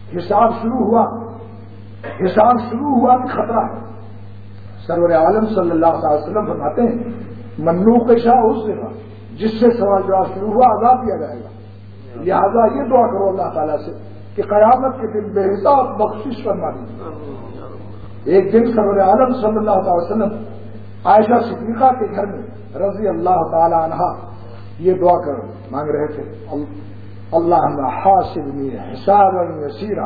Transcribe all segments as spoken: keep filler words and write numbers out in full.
حساب شروع ہوا حساب شروع ہوا کہ خطرہ ہے. سرور عالم صلی اللہ علیہ وسلم فرماتے ہیں منوق شاہ اس سے جس سے سوال جواب شروع ہوا عذاب دیا جائے گا. لہذا یہ دعا کرو اللہ تعالیٰ سے کہ قیامت کے دن بے حساب بخشش فرما دیجیے. ایک دن سرور عالم صلی اللہ علیہ وسلم عائشہ صدیقہ کے گھر میں رضی اللہ تعالی عنہا یہ دعا کر مانگ رہے تھے اللہم حاسبنی حسابا یسیرا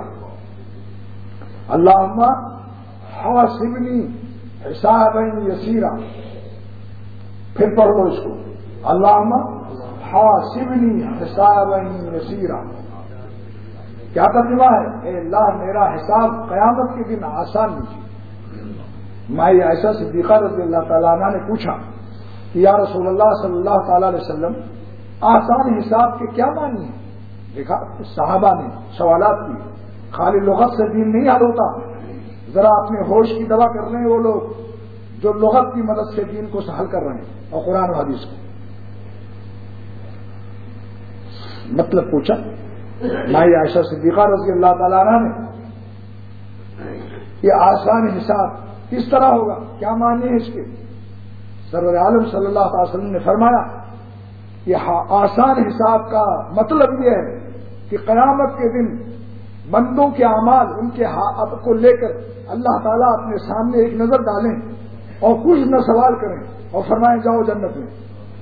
اللہم حاسبنی حسابا یسیرا. پھر پڑھ لو اس کو اللہم حاسبنی حسابا یسیرا. کیا ترجمہ ہے؟ اے اللہ میرا حساب قیامت کے دن آسان لیجیے. مائی عائشہ صدیقہ رضی اللہ تعالیٰ عنہ نے پوچھا کہ یا رسول اللہ صلی اللہ تعالی علیہ وسلم آسان حساب کے کیا معنی ہیں؟ دیکھا صحابہ نے سوالات کیے. خالی لغت سے دین نہیں حل ہوتا. ذرا اپنے ہوش کی دوا کر رہے ہیں وہ لوگ جو لغت کی مدد سے دین کو حل کر رہے ہیں اور قرآن و حدیث کو. مطلب پوچھا مائی عائشہ صدیقہ رضی اللہ تعالیٰ عنہ نے یہ آسان حساب کس طرح ہوگا, کیا معنی ہے اس کے؟ سرور عالم صلی اللہ علیہ وسلم نے فرمایا یہ آسان حساب کا مطلب یہ ہے کہ قیامت کے دن بندوں کے اعمال ان کے ہاتھ کو لے کر اللہ تعالیٰ اپنے سامنے ایک نظر ڈالیں اور کچھ نہ سوال کریں اور فرمائیں جاؤ جنت میں.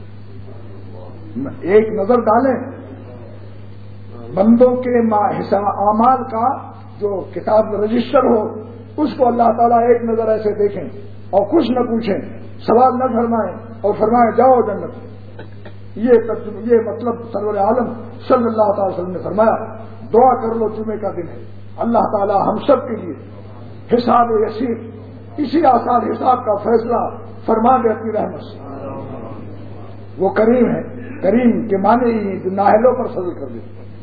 ایک نظر ڈالیں بندوں کے اعمال کا جو کتاب میں رجسٹر ہو اس کو اللہ تعالیٰ ایک نظر ایسے دیکھیں اور کچھ نہ پوچھیں, سوال نہ فرمائیں اور فرمائیں جاؤ جنت میں. یہ یہ مطلب سرور عالم صلی اللہ تعالی وسلم نے فرمایا. دعا کر لو جمعے کا دن ہے اللہ تعالیٰ ہم سب کے لیے حساب یسیر اسی آسان حساب کا فیصلہ فرما دے اپنی رحمت سے. وہ کریم ہے, کریم کے معنی ہی جو نااہلوں پر فضل کر دے.